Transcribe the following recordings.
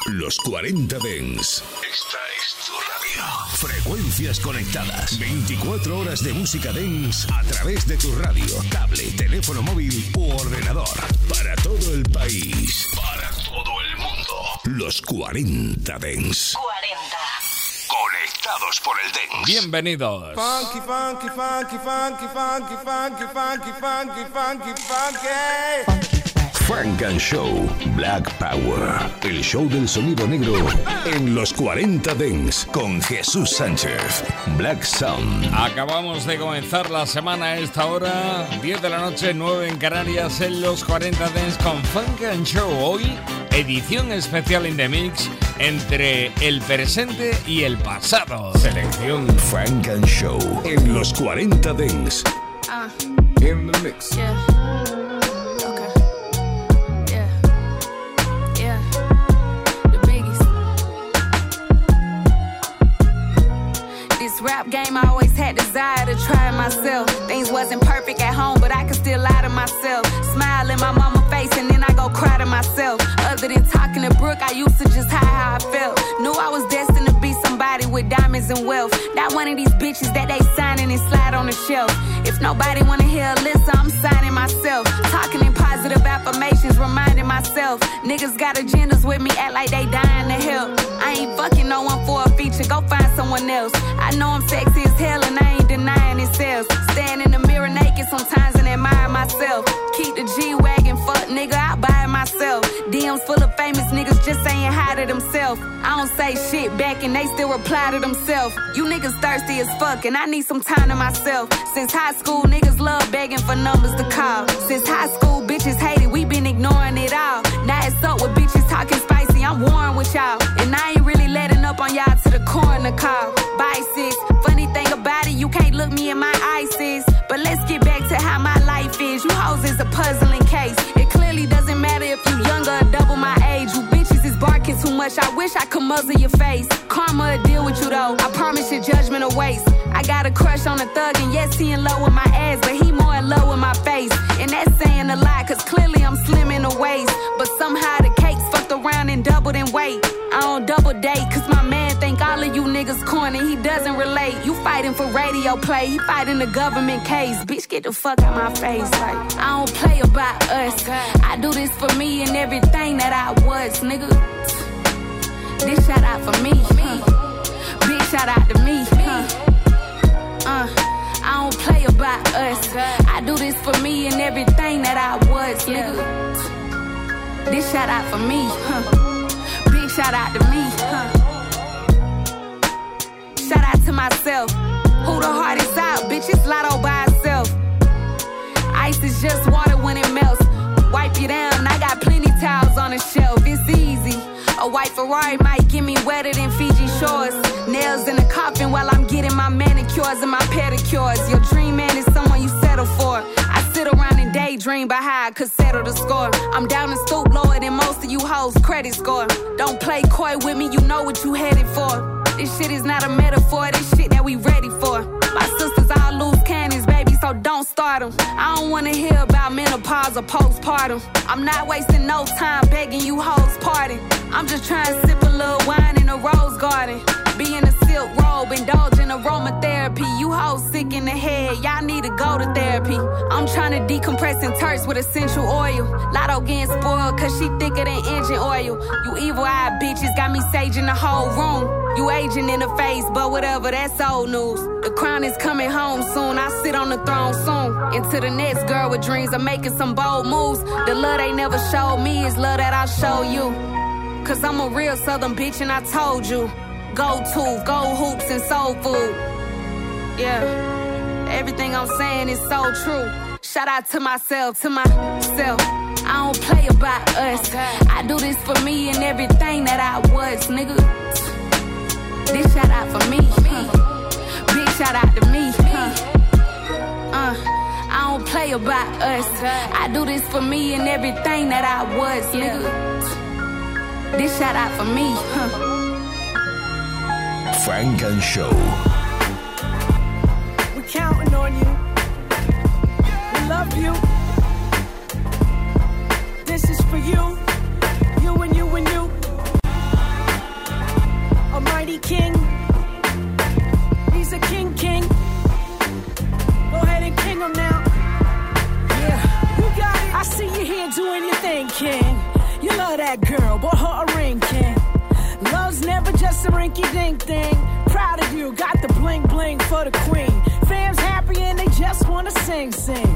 Los 40 Dance. Esta es tu radio. Frecuencias conectadas. 24 horas de música dance a través de tu radio, tablet, teléfono móvil u ordenador. Para todo el país. Para todo el mundo. Los 40 Dance. 40. Conectados por el dance. Bienvenidos. Funky, funky, funky, funky, funky, funky, funky, funky, funky, funky. Funk and Show, Black Power, el show del sonido negro en los 40 Dance con Jesús Sánchez, Black Sound. Acabamos de comenzar la semana a esta hora, 10 de la noche, 9 en Canarias, en los 40 Dance con Funk and Show. Hoy, edición especial in the mix entre el presente y el pasado. Selección Funk and Show en los 40 Dance. In the mix. Yeah. Rap game, I always had desire to try myself. Things wasn't perfect at home, but I could still lie to myself. Smile in my mama's face and then I go cry to myself. Other than talking to Brooke, I used to just hide how I felt. Knew I was destined to be somebody with diamonds and wealth. Not one of these bitches that they signing and slide on the shelf. If nobody wanna hear Alyssa, I'm signing myself. Talking in positive affirmations, reminding myself. Niggas got agendas with me, act like they dying to help. I ain't fucking no one for a feature, go find someone else. I know I'm sexy as hell and I ain't denying it sells. Stand in the mirror naked sometimes and admire myself. Keep the G-Wagon, fuck nigga, I buy it myself. DMs full of famous niggas just saying hi to themselves. I don't say shit back and they still reply to themselves. You niggas thirsty as fuck and I need some time to myself. Since high school, niggas love begging for numbers to call. Since high school, bitches hate it, we been ignoring it all. Now it's up with bitches talking spicy, I'm warring with y'all. And I ain't really letting up on y'all to the coroner call. Bye sis, funny thing about it, you can't look me in my eyes sis. But let's get back to how my life is. You hoes is a puzzling case. It clearly doesn't matter if you younger or double my age. You bitches is barking too much, I wish I could muzzle your face. Karma will deal with you though, I promise your judgment will waste. I got a crush on a thug and yes he in love with my ass, but he more in love with my face. And that's saying a lot, cause clearly I'm slim in the waist. But somehow the cakes fucked around and doubled in weight. I don't double date, cause my man think all of you niggas corny, he doesn't relate. You fighting for radio play, he fighting the government case. Bitch, get the fuck out my face. Like, I don't play about us, I do this for me and everything that I was, nigga. This shout out for me, big shout out to me, I don't play about us, I do this for me and everything that I was, nigga. This shout out for me, big shout out to me, Shout out to myself, who the hardest out, bitch, it's Lotto by itself. Ice is just water when it melts, wipe you down, I got plenty towels on the shelf, it's easy. A white Ferrari might get me wetter than Fiji shores. Nails in the coffin while I'm getting my manicures and my pedicures. Your dream man is someone you settle for. I sit around and daydream about how I could settle the score. I'm down and stoop lower than most of you hoes' credit score. Don't play coy with me, you know what you headed for. This shit is not a metaphor, this shit that we ready for. My sisters all loose cannons, baby, so don't start them. I don't wanna hear about menopause or postpartum. I'm not wasting no time begging you hoes pardon. I'm just trying to sip a little wine in a rose garden. Be in a silk robe, indulge in aromatherapy. You hoes sick in the head, y'all need to go to therapy. I'm trying to decompress in turks with essential oil. Lotto getting spoiled cause she thicker than engine oil. You evil-eyed bitches got me saging the whole room. You aging in the face, but whatever, that's old news. The crown is coming home soon, I sit on the throne soon. Into the next girl with dreams of making some bold moves. The love they never showed me is love that I'll show you. Cause I'm a real southern bitch and I told you. Gold tooth, gold hoops and soul food. Yeah, everything I'm saying is so true. Shout out to myself, I don't play about us, I do this for me and everything that I was, nigga. This shout out for me, big shout out to me, I don't play about us, I do this for me and everything that I was, nigga. This shout out for me, Funk and Show. We're counting on you. We love you. This is for you. You and you and you. just some rinky-dink thing. Proud of you, got the bling-bling for the queen. Fam's happy and they just wanna sing.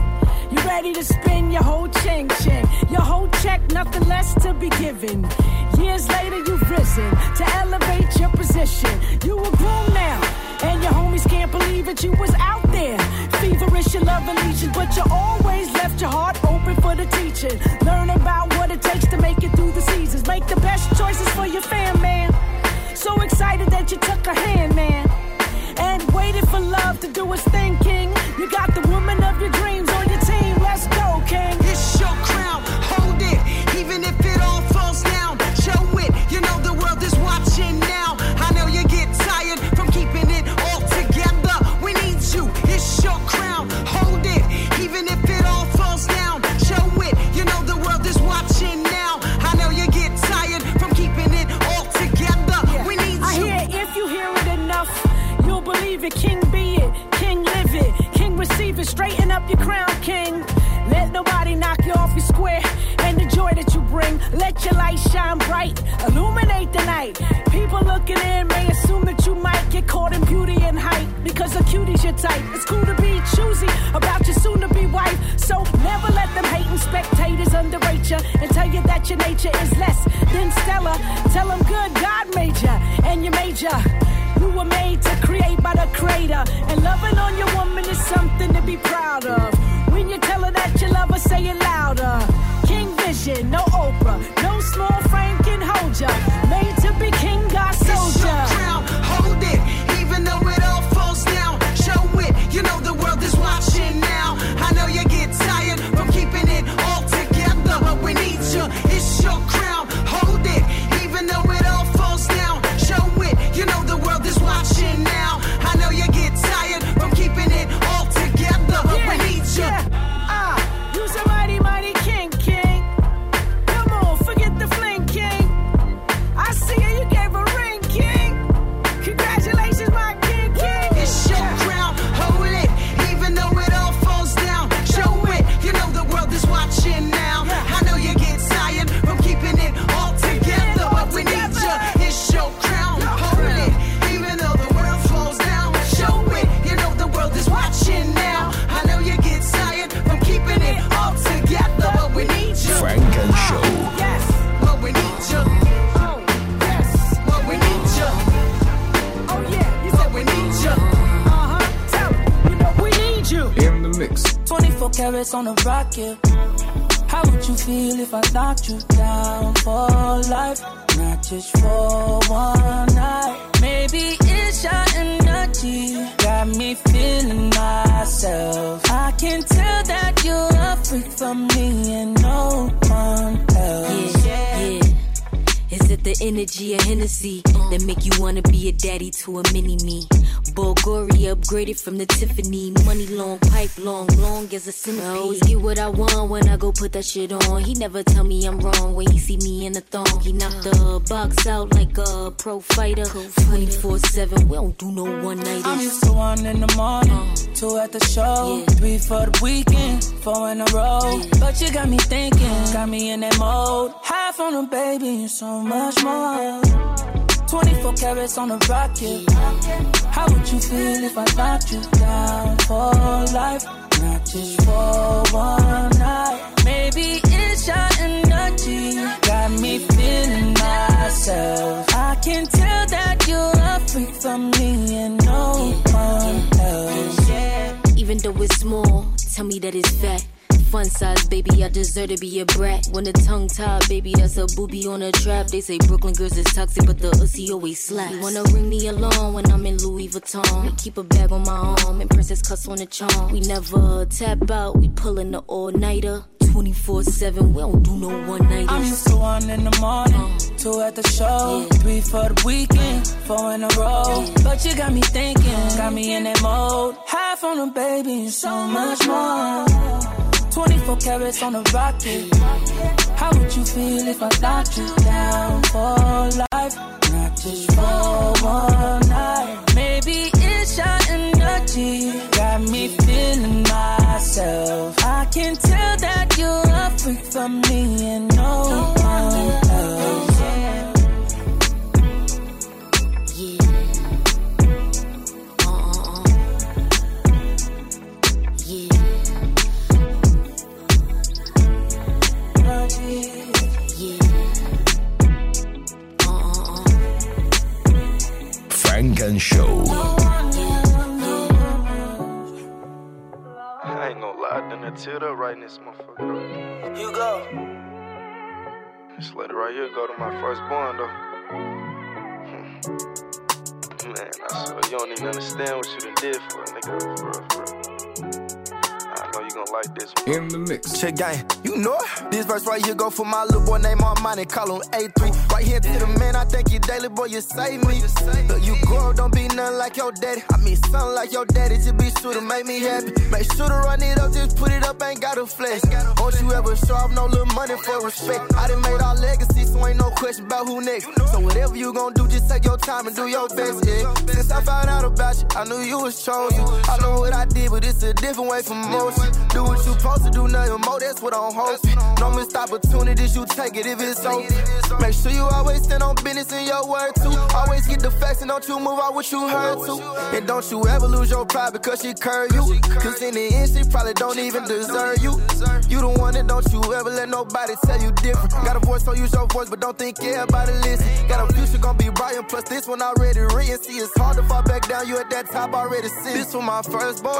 You ready to spin your whole ching-ching. Your whole check, nothing less to be given. Years later you've risen to elevate your position. You a groom now, and your homies can't believe it. You was out there, feverish, your love and legion, but you always left your heart open for the teaching. Learn about what it takes to make it through the seasons. Make the best choices for your fam, man. So excited that you took a hand, man, and waited for love to do its thing, king. You got the woman of your dreams on your team. Let's go, king. It's your crown, hold it, even if it all falls down. Show it, you know the world is watching now. I know you get tired from keeping it all together. We need you, it's your crown, hold it, even if it all falls down. Show it, you know the world is watching now. I know you get tired from keeping it all together. We need you. I hear if you hear it enough, you'll believe it. King be it, king live it, king receive it. Straighten up your crown, king. Let nobody knock you off your square. And the joy that you bring, let your light shine bright, illuminate the night. People looking in may assume that you might get caught in beauty and height, because a cutie's your type. It's cool to be choosy about your soon-to-be wife, so never let them hating spectators underrate you and tell you that your nature is less than stellar. Tell them good God made you, and you major. You were made to create by the creator, and loving on your woman is something to be proud of. When you tell her that you love her, say it louder. King vision, no Oprah, no small frame can hold ya. Made to be king, God soldier. It's your crown, hold it, even though it all falls down. Show it, you know the world is watching now. I know you get tired from keeping it all together, but we need you. It's your crown, hold it, even though it all falls down. Show it, you know the world is watching now. I know you get tired from keeping it all together, but we need you. You's a mighty, mighty king, king. Come on, forget the fling, king. I see you gave a ring, king. Congratulations, my king, king. It's your crown, hold it, even though it all falls down. Show it, you know the world is watching now. I know you get tired from keeping it all together, but we need you. It's your crown, hold it, even though the world falls down. Show it, you know the world is watching now. I know you get tired from keeping it all together, but we need you. Frank and Show. Yes. But we need you. Oh, yes. But we need you. Oh, yeah. You But said we need you. tell me. You know we need you. In the mix. 24 carats on a rocket. How would you feel if I knocked you down for life? Not just for one night. Maybe it's your energy, got me feeling myself. I can tell that you're a freak for me and no one else. Yeah. Is it the energy of Hennessy that make you wanna be a daddy to a mini-me? Bulgari upgraded from the Tiffany. Money long, pipe long as a centipede. I always get what I want when I go put that shit on. He never tell me I'm wrong when he see me in the thong. He knocked the box out like a pro fighter. 24/7, we don't do no one-nighters. I'm used to 1 in the morning, 2 at the show, 3 for the weekend, 4 in a row. But you got me thinking, got me in that mode. High from the baby and so much more. 24 carats on a rocket. How would you feel if I knocked you down for life? Not just for one night. Maybe it's your energy, got me feeling myself. I can tell that you're a freak for me and no one else. Even though it's small, tell me that it's fat. Fun size, baby, I deserve to be a brat. When the tongue tied, baby, that's a booby on a trap. They say Brooklyn girls is toxic, but the ussy always slaps. You wanna ring me along when I'm in Louis Vuitton. Keep a bag on my arm and princess cuss on the charm. We never tap out, we pullin' the all-nighter. 24/7, we don't do no one-nighters. I'm used to 1 in the morning, 2 at the show, 3 for the weekend, 4 in a row. But you got me thinking, got me in that mode. High from the baby and so much more. 24 carats on a rocket. How would you feel if I knocked you down for life? Not just for one night. Maybe it's your energy, got me feeling myself. I can tell that you're a freak for me and no one else. Frank and Show. I ain't gonna lie, I done teared up right in this motherfucker. You go. This lady right here go to my firstborn though. Man, I swear you don't even understand what you done did for a nigga, for real. I know you gon' like this one. In the mix. Check gang, you know it. This verse right here go for my little boy named Armani, call him A3. Right here to the man, I thank you daily, boy, you save me. Look, you grow, don't be nothing like your daddy. I mean, something like your daddy, just be sure to make me happy. Make sure to run it up, just put it up, ain't gotta flex. Don't you ever show off no little money for respect. I done made our legacy, so ain't no question about who next. So whatever you gon' do, just take your time and do your best, yeah. Since I found out about you, I knew you was chosen. I know what I did, but it's a different way from most. Do what you supposed to do, nothing more, that's what I'm hoping. No missed opportunities, you take it if it's open. Make sure you always stand on business in your word too. Always get the facts and don't you move out what you heard too. And don't you ever lose your pride because she curved you. Cause in the end, she probably don't even deserve you. You the one that don't you ever let nobody tell you different. Got a voice, so use your voice, but don't think everybody listen. Got a future gonna be bright, and plus this one already written. See, it's hard to fall back down, you at that top already sit. This for my firstborn.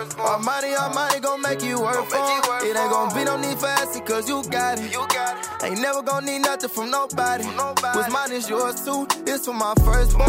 Almighty gon' make you work for it. It ain't gon' be no need for asking, cause you got it. Ain't never gon' need nothing from nobody. What's mine is yours too. It's for my firstborn.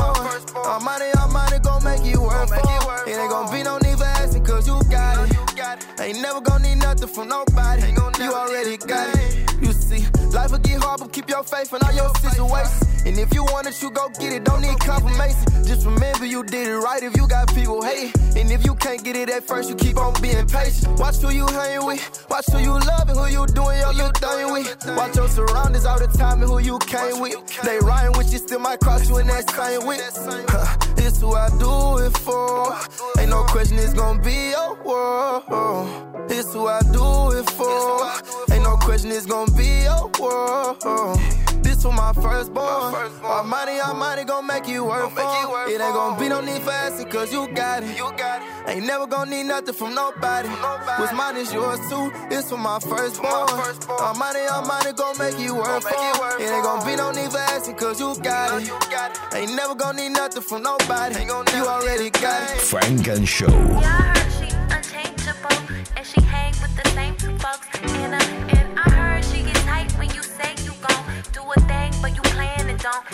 Almighty gon' make you work for it. It ain't gon' be no need for asking, cause you got it. Ain't never gon' need nothing from nobody. You already got it. You see, life will get hard, but keep your faith in all your situations. And if you want it, you go get it, don't need confirmation. Just remember you did it right if you got people hating. And if you can't get it at first, you keep on being patient. Watch who you hanging with, watch who you loving, who you doing your little thing with. Watch your surroundings all the time and who you came with. They riding with you, still might cross you in that same with. It's who I do it for. Ain't no question it's gonna be your world. It's who I do it for. Ain't no question it's gonna be your world. This for my firstborn. Almighty gon' make you work for it. It ain't gon' be no need for asking, cause you got it. Ain't never gon' need nothing from nobody. What's mine is yours too. It's for my firstborn. Almighty gon' make you work for it. It ain't gon' be no need for asking, cause you got it. Ain't never gon' need nothing from nobody. You already got it. Frank and Show. Yeah, I heard she unchangeable, and she hang with the same two folks. And I heard she get tight when you say you gon' do a thing, but you plan and don't.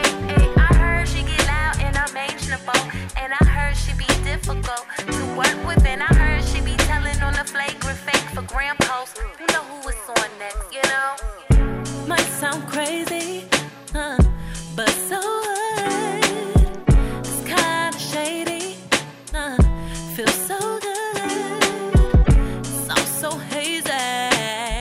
I heard she get loud and unmentionable, and I heard she be difficult to work with, and I heard she be telling on the flagrant fake for gram posts. You know who is on next, you know? Might sound crazy, but so what? It's kinda shady, feels so good. It's all so hazy.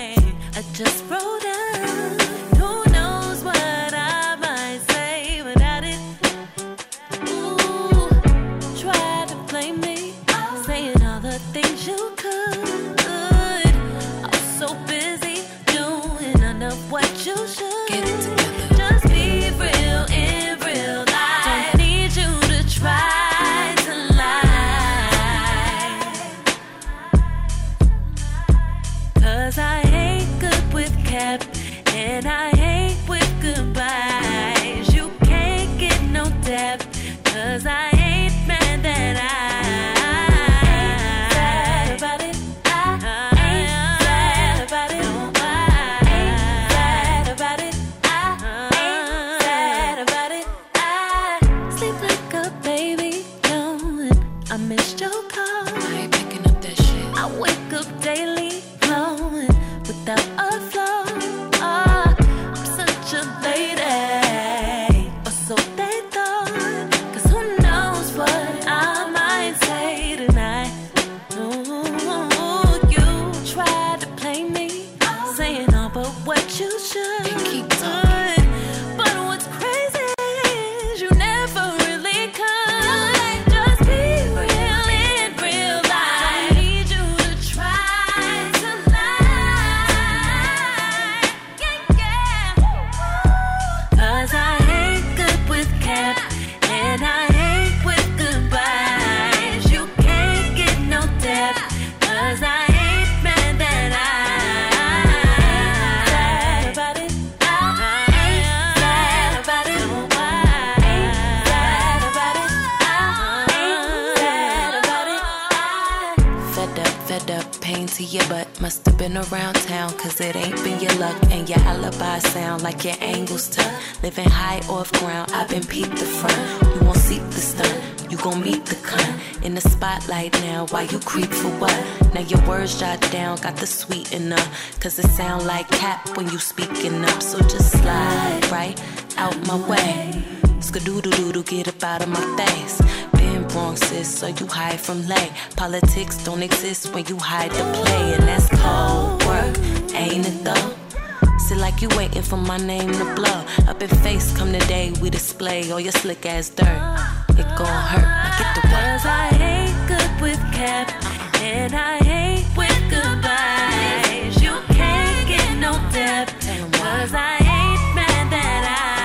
to you, but must have been around town, cause it ain't been your luck. And your alibi sound like your angles tuck. Living high off ground, I've been peeped the front. You won't seek the stunt, you gon' meet the cunt. In the spotlight now, why you creep for what? Now your words jot down, got the sweet enough, cause it sound like cap when you speaking up. So just slide right out my way. Skadoodle-doodle, get up out of my face. Been wrong, sis, so you hide from lay. Politics don't exist when you hide the play. And that's cold work, ain't it though? Sit like you waiting for my name to blow. Up in face, come the day we display all your slick ass dirt. It gon' hurt, I get the work. Cause I ain't good with cap, and I ain't with goodbyes. You can't get no depth, cause I ain't mad that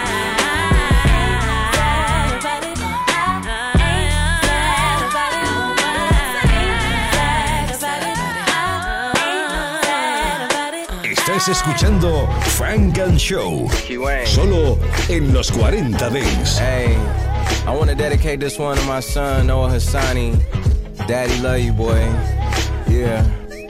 Estás escuchando Funk and Show, solo en los 40 Dance. Hey, I want to dedicate this one to my son, Noah Hassani. Daddy love you, boy. Yeah.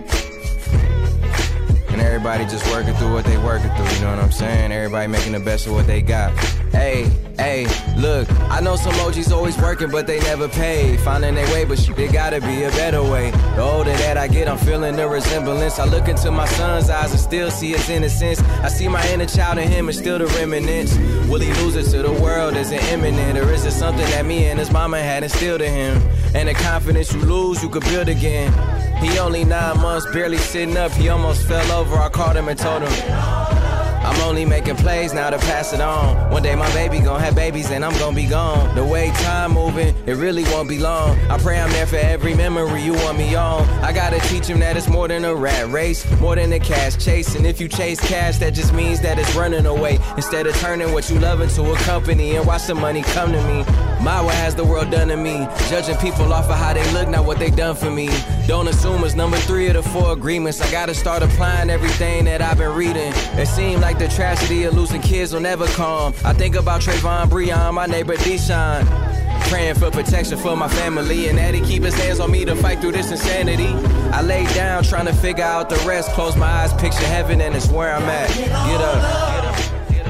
And everybody just working through what they working through, you know what I'm saying? Everybody making the best of what they got. Hey, look, I know some OGs always working, but they never pay. Finding their way, but shit, there gotta be a better way. The older that I get, I'm feeling the resemblance. I look into my son's eyes and still see his innocence. I see my inner child in him and still the remnants. Will he lose it to the world? Is it imminent? Or is it something that me and his mama had instilled in him? And the confidence you lose, you could build again. He only 9 months, barely sitting up. He almost fell over. I called him and told him, I'm only making plays now to pass it on. One day my baby gon' have babies and I'm gon' be gone. The way time moving, it really won't be long. I pray I'm there for every memory you want me on. I gotta teach him that it's more than a rat race, more than a cash chase. And if you chase cash, that just means that it's running away. Instead of turning what you love into a company and watch the money come to me. My, what has the world done to me? Judging people off of how they look, not what they done for me. Don't assume it's number 3 of the 4 agreements. I gotta start applying everything that I've been reading. It seemed like the tragedy of losing kids will never come. I think about Trayvon Breon, my neighbor Deshaun. Praying for protection for my family, and that he keep his hands on me to fight through this insanity. I lay down trying to figure out the rest. Close my eyes, picture heaven, and it's where I'm at. Get up, get up.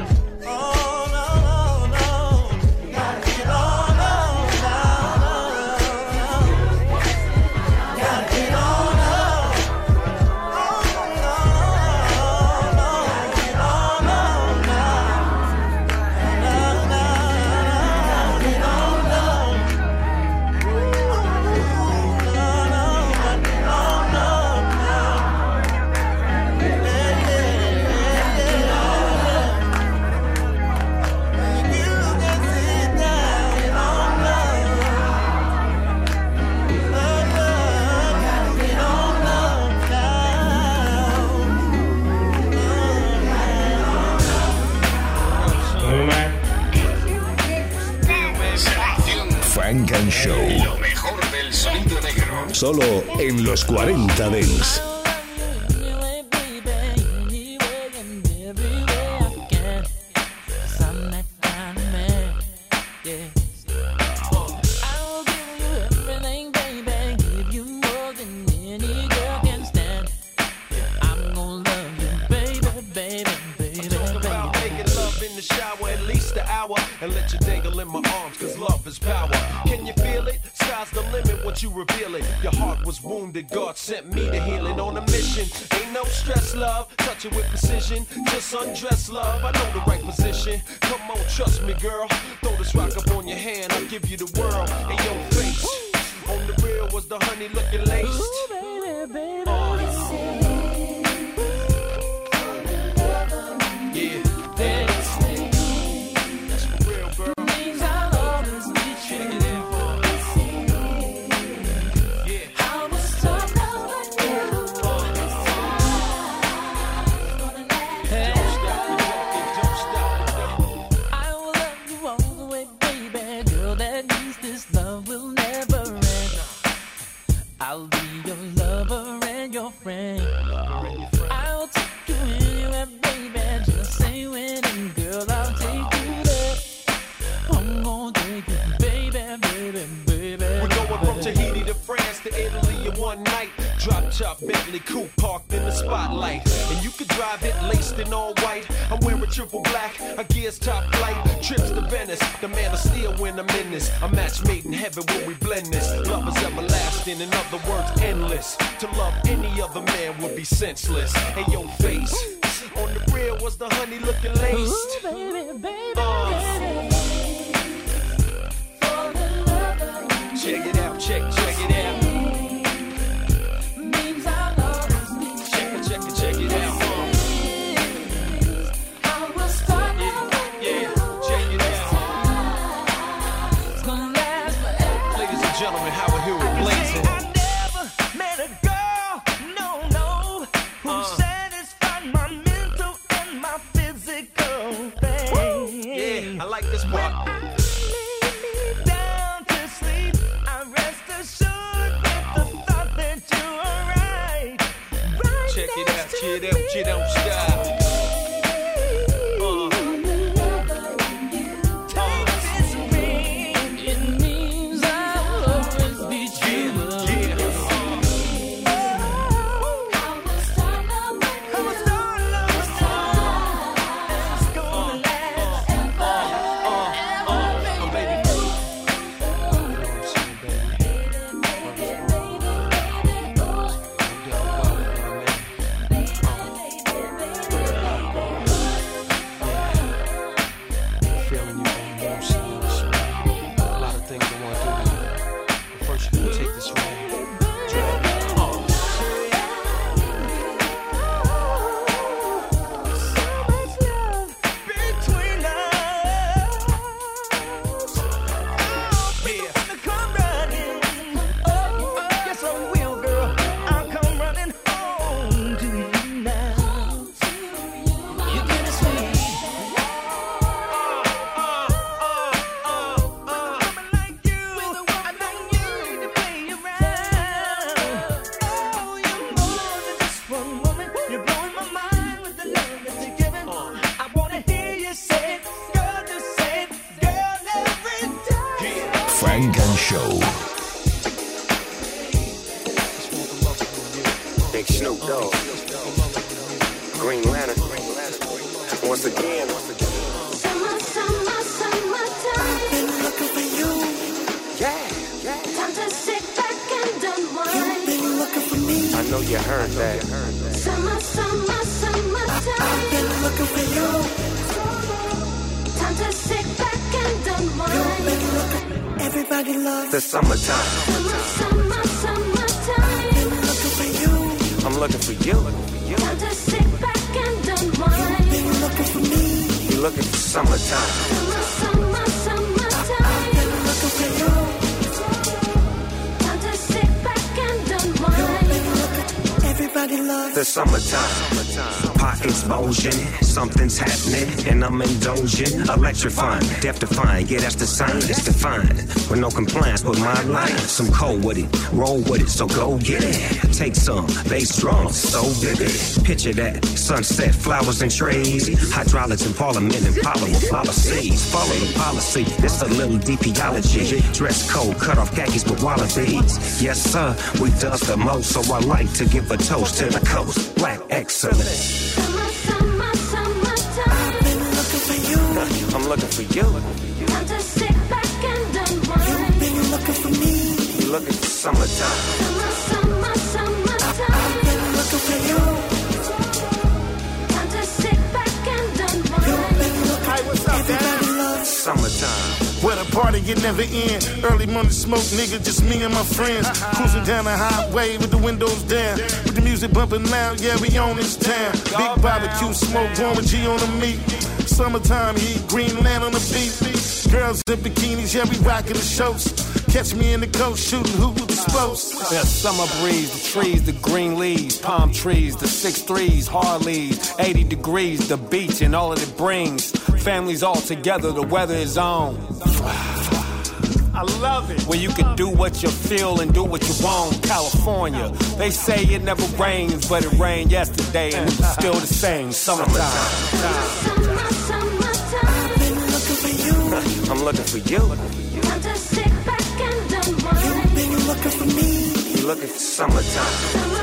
Funk and Show. Lo mejor del sonido negro. Solo en los 40 Dance. And let you dangle in my arms, cause love is power. Can you feel it? Sky's the limit once you reveal it. Your heart was wounded, God sent me to heal it on a mission. Ain't no stress, love, touch it with precision. Just undress, love, I know the right position. Come on, trust me, girl. Throw this rock up on your hand, I'll give you the world in your face. On the real was the honey looking laced. Ooh, baby, baby. Yeah, dance. I'll be your lover and your friend. Drop top Bentley coupe parked in the spotlight, and you could drive it laced in all white. I'm wearing triple black, a gear's top flight. Trips to Venice, the man of steel when I'm in this. A match made in heaven when we blend this. Love is everlasting, in other words, endless. To love any other man would be senseless. And your face on the rear was the honey looking laced. Ooh, baby, baby. Check it out, check it out. Means our love is me. Check it out. I will start now. Yeah, check it out. It's gonna last forever. Ladies and gentlemen, how we hear it blazing. I never met a girl, no, who satisfied my mental and my physical thing. Yeah, I like this part. You don't stop. It means I'll always be true. Funk and Show. Big Snoop Dogg, Green Lantern. Once again. Summer, summertime. I've been looking for you. Yeah. Time to sit back and unwind. You've been looking for me. I know you heard that. Summer, summertime. I've been looking for you. Time to sit back and unwind. You've been looking. Everybody loves the summertime. Summertime. I've been looking for you. I'm looking for you. Time to sit back and unwind. You've been looking for me. You looking for summertime. Summertime. I've been looking for you. Time to sit back and unwind. You've been looking. Everybody loves the summertime. Pockets bulging, something's happening, and I'm indulging, electrifying, death defying. Yeah, that's the sign, it's defined. With no compliance with my life, some cold with it, roll with it, so go get it. Take some, they strong, so vivid. Picture that, sunset, flowers and trees, hydraulics in parliament and power with policies. Follow the policy, it's a little DPology. Dress code, cut off khakis with wallabies. Yes, sir, we does the most, so I like to give a toast to the coast. Black excellence. I've been looking for you. I'm looking for you. Time to sit back and unwind. You've been looking for me. You looking for summertime. Summertime. I've been looking for you. Time to sit back and unwind. You've been looking. Hey, what's up, Everybody Dad? loves Summertime. Where the party get never end. Early morning smoke, nigga, just me and my friends. Cruising down the highway with the windows down. With the music bumping loud, yeah, we on this town. Big barbecue smoke, warm with G on the meat. Summertime heat, green land on the beach. Girls in bikinis, yeah, we rockin' the shows. Catch me in the coast, shooting hoop with the spokes. Yeah, summer breeze, the trees, the green leaves, palm trees, the 6'3s, Harleys, 80 degrees, the beach and all that it brings. Families all together, the weather is on. I love it. Where you can do what you feel and do what you want. California, they say it never rains, but it rained yesterday and it was still the same. Summertime. I've been looking for you. I'm looking for you. Time to sit back and unwind. You've been looking for me. You looking for summertime.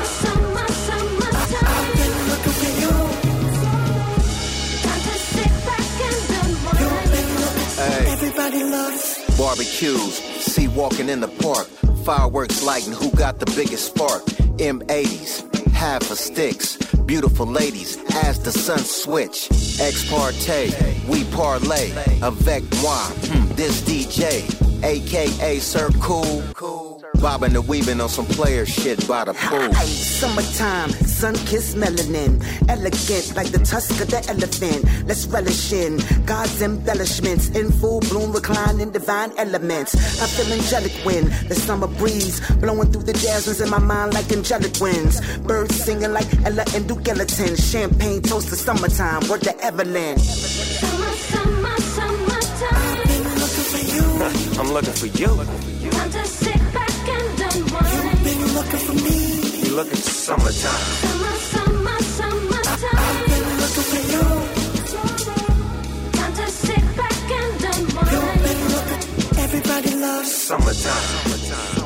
I've been looking for you. Time to sit back and unwind. You've been looking. Hey. Everybody loves Barbecues, see walking in the park. Fireworks lighting, who got the biggest spark? M80s, half a sticks. Beautiful ladies, as the sun switch. Ex parte, we parlay. Avec moi, this DJ, aka Sir Cool. Bobbing and weaving on some player shit by the pool. Hey, summertime, sun-kissed melanin. Elegant like the tusk of the elephant. Let's relish in God's embellishments. In full bloom, reclining divine elements. I feel angelic when the summer breeze blowing through the jasmines in my mind like angelic winds. Birds singing like Ella and Duke Ellington. Champagne toast to summertime, word to Evelyn. summertime. I've been looking for you. I'm looking for you. Time to sit back and unwind. You've been looking for me. You looking for summertime. Summertime. I've been looking for you. Time to sit back and unwind. You've been looking. Everybody loves Summertime.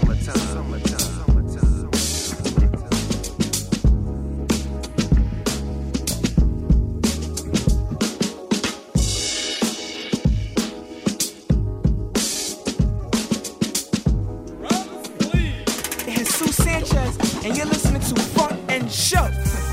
Jesus Sanchez, and you're listening to Funk and Show.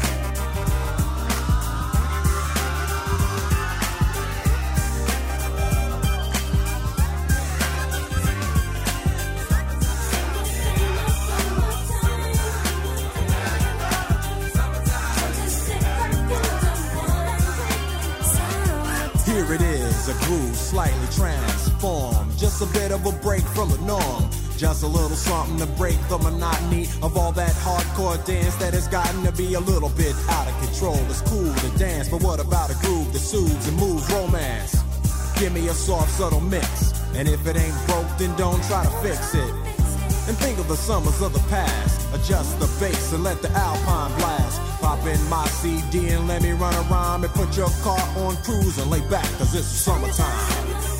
Here it is, a groove slightly transformed. Just a bit of a break from the norm. Just a little something to break the monotony of all that hardcore dance that has gotten to be a little bit out of control. It's cool to dance, but what about a groove that soothes and moves romance? Give me a soft, subtle mix, and if it ain't broke, then don't try to fix it. And think of the summers of the past. Adjust the bass and let the Alpine blast. Pop in my CD and let me run a rhyme and put your car on cruise and lay back, cause it's summertime.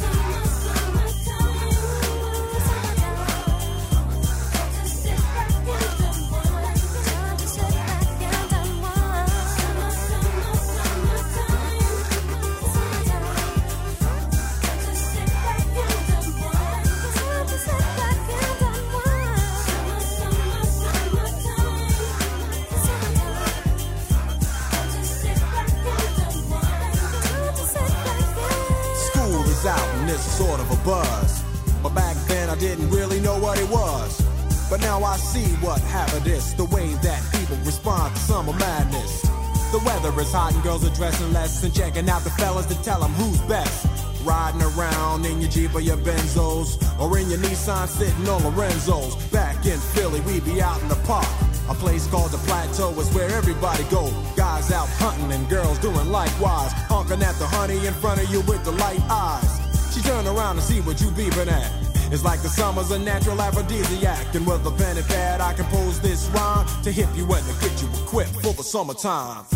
Sort of a buzz, but back then I didn't really know what it was. But now I see what happened is the way that people respond to summer madness. The weather is hot and girls are dressing less and checking out the fellas to tell them who's best. Riding around in your Jeep or your Benzos, or in your Nissan sitting on Lorenzo's. Back in Philly, we be out in the park. A place called the Plateau is where everybody go. Guys out hunting and girls doing likewise. Honking at the honey in front of you with the light eyes. She turn around and see what you beeping at. It's like the summer's a natural aphrodisiac. And with a pen and pad I compose this rhyme to hip you and to get you equipped for the summertime.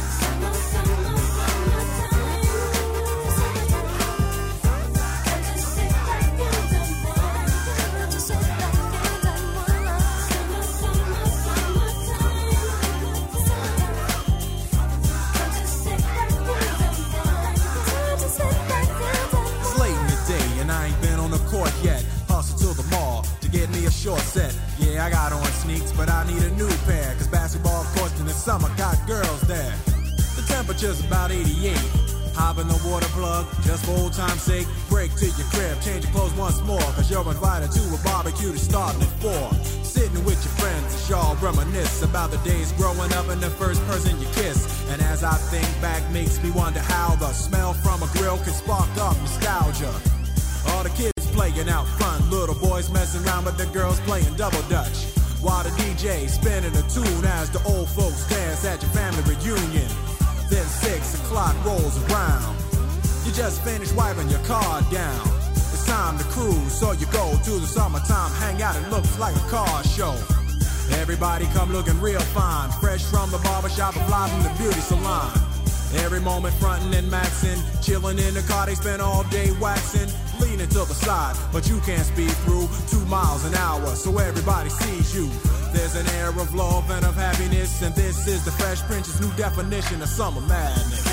Short set, yeah, I got on sneaks, but I need a new pair, cause basketball courts in the summer got girls there. The temperature's about 88. Hop in the water plug, just for old time's sake. Break to your crib, change your clothes once more, cause you're invited to a barbecue that's starting at 4. Sitting with your friends, as y'all reminisce about the days growing up and the first person you kiss. And as I think back, makes me wonder how the smell from a grill can spark up nostalgia. All the kids playing out front, little boys messing around with the girls playing double dutch. While the DJ spinning a tune as the old folks dance at your family reunion. Then 6 o'clock rolls around. You just finished wiping your car down. It's time to cruise, so you go to the summertime hangout. It looks like a car show. Everybody come looking real fine, fresh from the barbershop or fly from the beauty salon. Every moment frontin' and maxin', chillin' in the car, they spend all day waxin', leaning to the side, but you can't speed through 2 miles an hour, so everybody sees you. There's an air of love and of happiness, and this is the Fresh Prince's new definition of summer madness.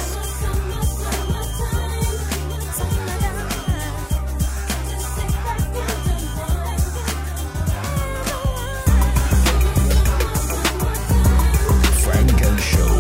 Frank and Show.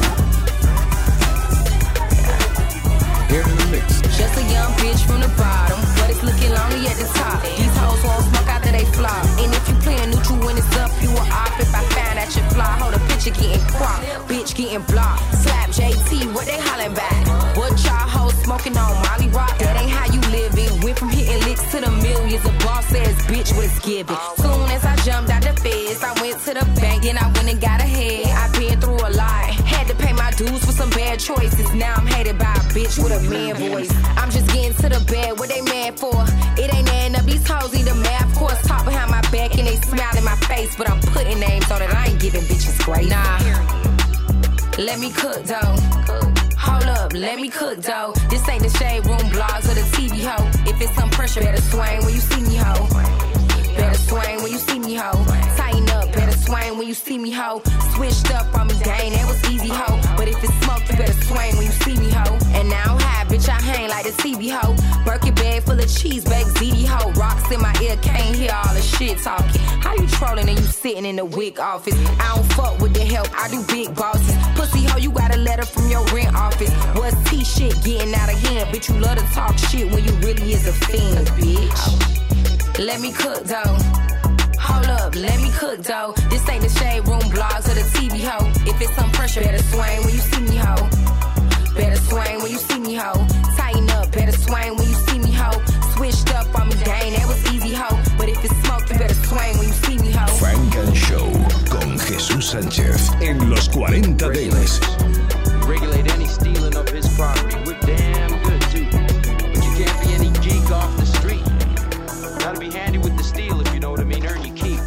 In the mix. Just a young bitch from the bottom, but it's looking lonely at the top. These hoes won't smoke after they flop. And if you playing neutral when it's up, you a op. If I found out you fly, hold a picture getting cropped, bitch getting blocked. Slap JT, what they hollering back? What y'all hoes smoking on Molly Rock? That ain't how you living. Went from hitting licks to the millions. The boss says, bitch, what's given? Soon as I jumped out the feds, I went to the bank and I went and got ahead. I been through a lot, had to pay my dues for some bad choices. Now I'm hated by a bitch with a man voice. I'm just getting to the bed, what they mad for? It ain't adding up, these hoes need a math course. Talk behind my back and they smile in my face, but I'm putting names so that I ain't giving bitches grace. Nah, let me cook though. Hold up, let me cook though. This ain't the Shade Room blogs or the TV ho. If it's some pressure, better swing when you see me ho. Better swing when you see me ho. Tighten up, better swing when you see me ho. Switched up on me, dang, that was easy ho. But if it's smoke, you better swing when you see me ho. And now I'm high, bitch, I hang like the TV ho. Birkin bag full of cheese, baked ZD ho. Rocks in my ear, can't hear all the shit talking. How you trolling and you sitting in the wig office? I don't fuck with the help, I do big bosses. Pussy ho, you got a letter from your rent office. What's T-shit getting out of hand? Bitch, you love to talk shit when you really is a fiend, bitch. Let me cook though. Hold up, let me cook though. This ain't the Shade Room blogs or the TV ho. If it's some pressure, better swing when you see me ho. Better swing when you see me ho. Tighten up, better swing when you see me ho. Switched up on me, dang, that was easy ho. But if it's smoke, you better swing when you see me ho. Frank and Show con Jesús Sánchez en los 40 Dents. Regulate any stealing of his property. We're damn good too. But you can't be any geek off the street. Gotta be handy with the steel if you know what I mean. Earn your keep.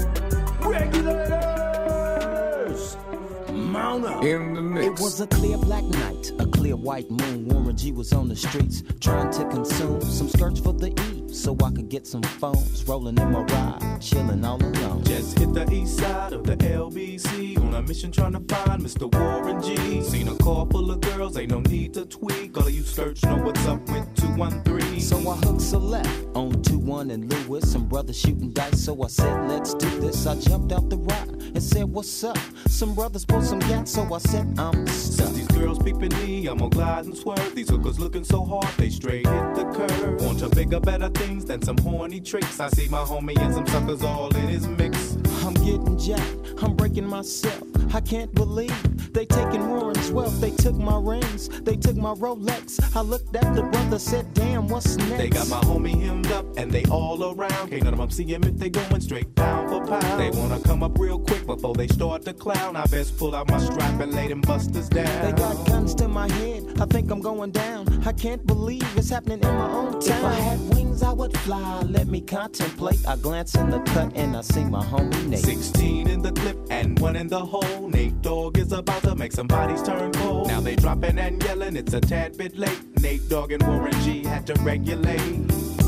Regulators, mount up. In the mix. It was a clear black night, a clear white moon. Warren G was on the streets trying to consume some skirts for the E, so I could get some phones. Rolling in my ride, chilling all alone. Just hit the east side of the LBC on a mission trying to find Mr. Warren G. Seen a car full of girls, ain't no need to tweak. All of you search know what's up with 213. So I hooked select on 21 and Lewis. Some brothers shooting dice, so I said, let's do this. I jumped out the ride and said, what's up? Some brothers pulled some gas, so I said, I'm stuck. Since these girls peeping me, I'm gonna glide and swerve. These hookers looking so hard, they straight hit the curve. Want to bigger, better things than some horny tricks. I see my homie and some suckers all in his mix. I'm getting jacked, I'm breaking myself. I can't believe they taking Warren's wealth. They took my rings, they took my Rolex. I looked at the brother, said, damn, what's next? They got my homie hemmed up and they all around. Can't none of them see him if they going straight pound for pound. They wanna come up real quick before they start to clown. I best pull out my strap and lay them busters down. They got guns to my head, I think I'm going down. I can't believe it's happening in my own town. If I had wings, I would fly, let me contemplate. I glance in the cut and I see my homie Nate. 16 in the clip and 1 in the hole. Nate Dogg is about to make some bodies turn cold. Now they dropping and yelling, it's a tad bit late. Nate Dogg and Warren G had to regulate.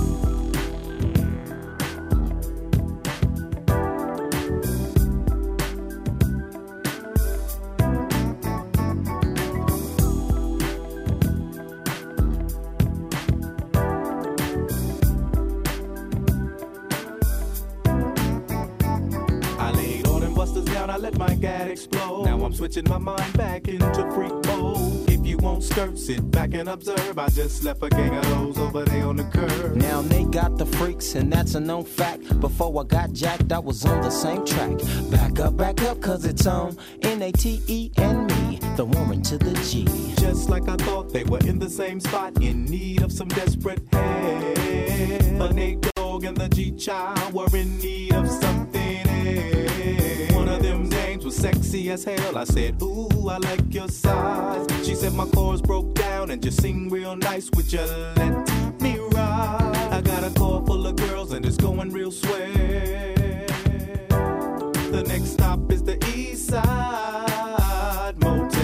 I let my gad explode. Now I'm switching my mind back into freak mode. If you won't skirt, sit back and observe. I just left a gang of those over there on the curb. Now they got the freaks, and that's a known fact. Before I got jacked, I was on the same track. Back up, cause it's on N-A-T-E and me, the Warren to the G. Just like I thought, they were in the same spot, in need of some desperate help. But Nate Dogg and the G-Child were in need of something else. One of them dames was sexy as hell. I said, ooh, I like your size. She said my chords broke down and just sing real nice. Would you let me ride? I got a car full of girls and it's going real swell. The next stop is the East Side Motel.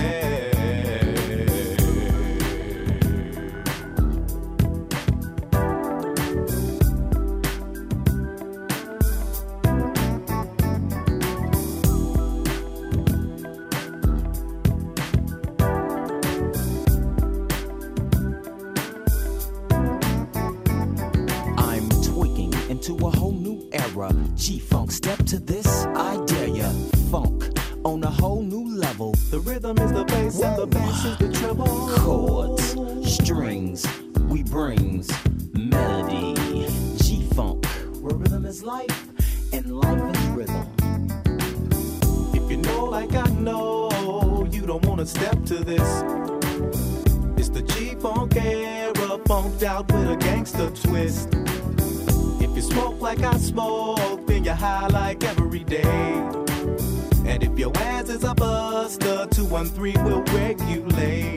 into a whole new era. G-Funk, step to this, I dare ya. Funk on a whole new level. The rhythm is the bass and the bass is the treble. Chords, strings, we brings melody. G-Funk, where rhythm is life and life is rhythm. If you know like I know, you don't wanna step to this. It's the G-Funk era, funked out with a gangster twist. If you smoke like I smoke, then you're high like every day. And if your ass is a buster, 213 will regulate.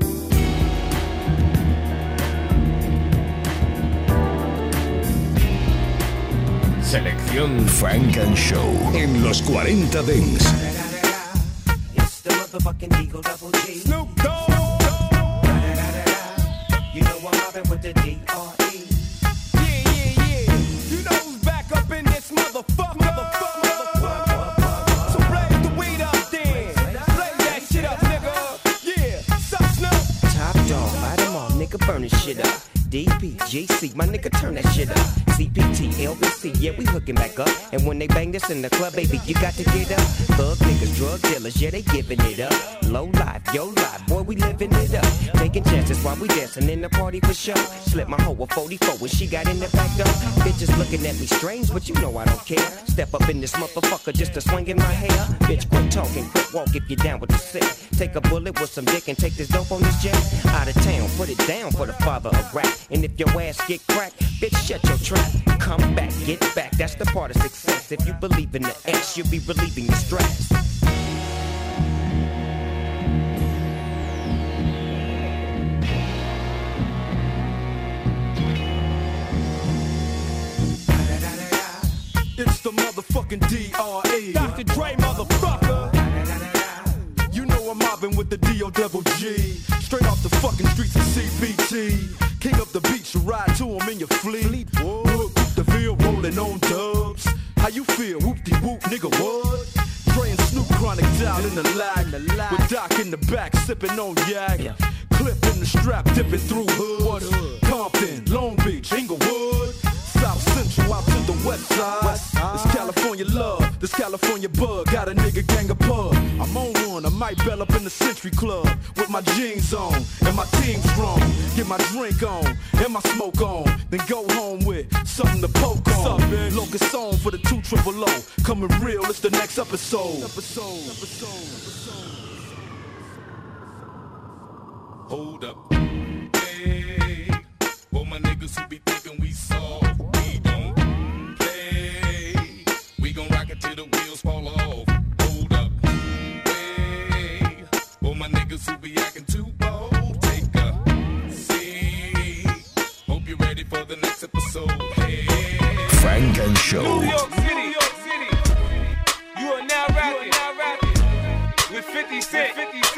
Selección Funk and Show en los 40 Dance. It's the motherfucking Eagle Double G. Snoop Dogg. You know I'm mobbing with the D.R.E. Yeah. You know who's back up in this motherfucker. So raise the weed up then. Blaze that shit up, nigga. Yeah, suck Snoop. Top dog, bite them all, nigga, burn this shit up. DP, GC, my nigga, turn that shit up. CPT, LBC, yeah, we hooking back up. And when they bang this in the club, baby, you got to get up. Thug niggas, drug dealers, yeah, they giving it up. Low life, yo life, boy, we living it up. Taking chances while we dancing in the party for sure. Slip my hoe a 44 when she got in the back door. Bitches looking at me strange, but you know I don't care. Step up in this motherfucker just to swing in my hair. Bitch, quit talking, quit walk if you're down with the sick. Take a bullet with some dick and take this dope on this jet. Out of town, put it down for the father of rap. And if your ass get cracked, bitch, shut your trap. Come back, get back, that's the part of success. If you believe in the X, you'll be relieving the stress. It's the motherfucking D.R.E. Dr. Dre, motherfucker. You know I'm mobbing with the D.O.G. Straight off the fucking streets of CBT. King up the beach, you ride to him in your fleet. Look, the field rolling on dubs. How you feel? Whoop-de-whoop, nigga, what? Dre and Snoop chronic down in the lag. With Doc in the back, sipping on yak. Clip in the strap, dipping through hood. Compton, Long Beach, Inglewood. South Central out to the west side. This California love, this California bug. Got a nigga gang of pub. I'm on one, I might bell up in the Century Club. With my jeans on, and my team strong. Get my drink on, and my smoke on. Then go home with something to poke on. Locust on for the 200. Coming real, it's the next episode. Hold up. Hey, for my niggas who be thinking we soft, we don't play. We gon' rock it till the wheels fall off. Hold up. Hey, for my niggas who be acting too bold, take a seat. Hope you're ready for the next episode. Hey, Funk and Show. New York City. You are now rapping with 50 Cent.